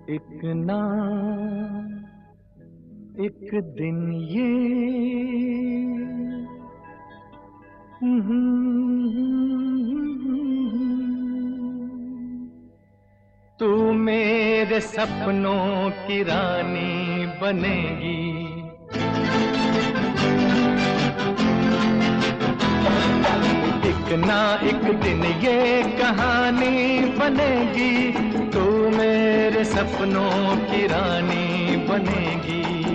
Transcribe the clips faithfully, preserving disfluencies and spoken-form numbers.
एक ना एक दिन ये तू मेरे सपनों की रानी बनेगी। एक ना एक दिन ये कहानी बनेगी, तू मेरे सपनों की रानी बनेगी।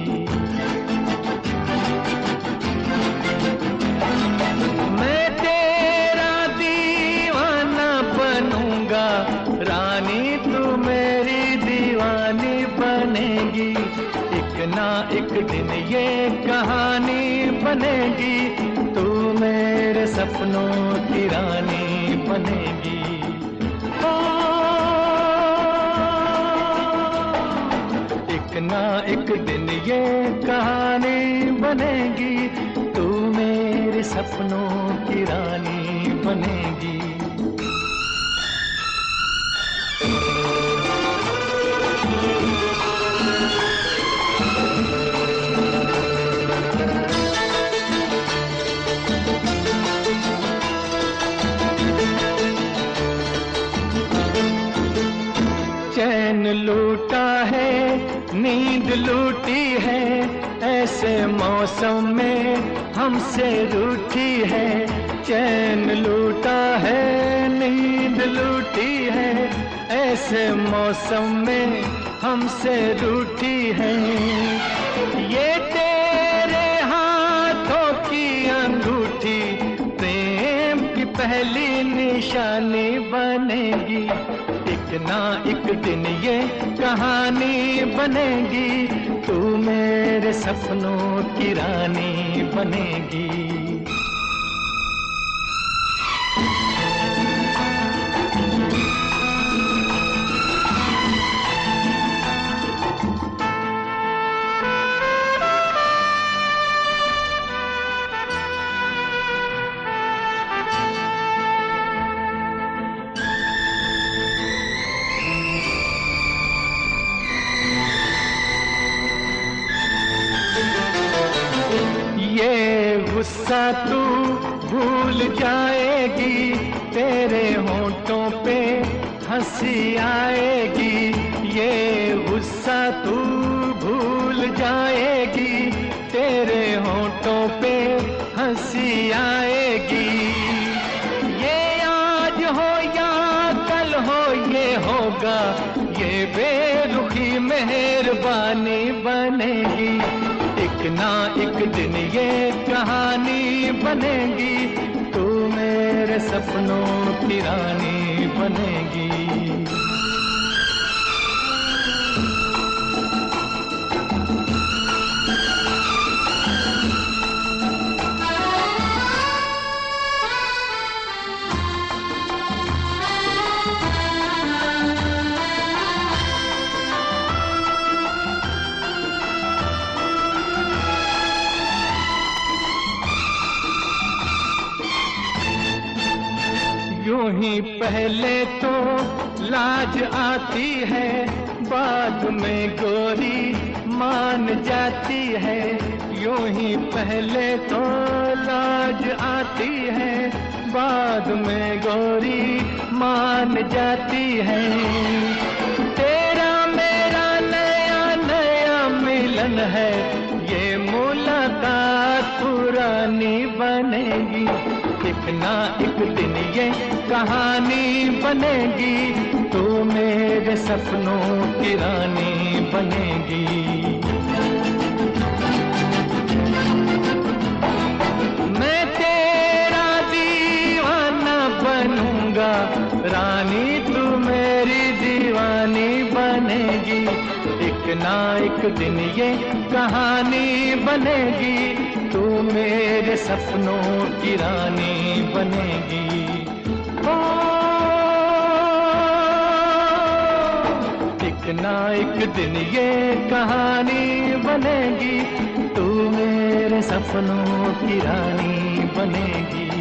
मैं तेरा दीवाना बनूंगा, रानी तू मेरी दीवानी बनेगी। एक ना एक दिन ये कहानी बनेगी, तू मेरे सपनों की रानी बनेगी। ओ, एक ना एक दिन ये कहानी बनेगी, तू मेरे सपनों की रानी बनेगी। चैन लूटा है, नींद लूटी है, ऐसे मौसम में हमसे रूठी है। चैन लूटा है, नींद लूटी है, ऐसे मौसम में हमसे रूठी है। ये तेरे हाथों की अंगूठी प्रेम की पहली निशानी बनेगी। एक ना एक दिन ये कहानी बनेगी, तू मेरे सपनों की रानी बनेगी। ये गुस्सा तू भूल जाएगी, तेरे होंठों पे हंसी आएगी। ये गुस्सा तू भूल जाएगी, तेरे होंठों पे हंसी आएगी। ये आज हो या कल हो ये होगा, ये बेरुखी मेहरबानी बनेगी। एक ना एक दिन ये कहानी बनेगी, तू मेरे सपनों की रानी बनेगी। यूं ही पहले तो लाज आती है, बाद में गोरी मान जाती है। यूं ही पहले तो लाज आती है, बाद में गोरी मान जाती है। तेरा मेरा नया नया मिलन है, ये मुलाकात पुरानी बनेगी। एक ना एक दिन ये कहानी बनेगी, तू मेरे सपनों की रानी बनेगी। मैं तेरा दीवाना बनूंगा, रानी तू मेरी दीवानी बनेगी। एक ना एक दिन ये कहानी बनेगी, तू मेरे सपनों की रानी बनेगी। ओ, एक ना एक दिन ये कहानी बनेगी, तू मेरे सपनों की रानी बनेगी।